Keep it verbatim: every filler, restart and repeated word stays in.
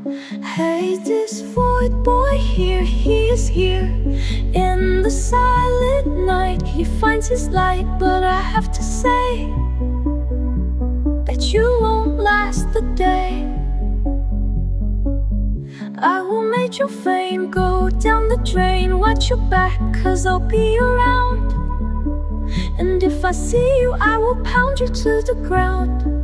Hey, this void boy here, he is here. In the silent night, he finds his light. But I have to say that you won't last the day. I will make your fame go down the drain. Watch your back, cause I'll be around. And if I see you, I will pound you to the ground.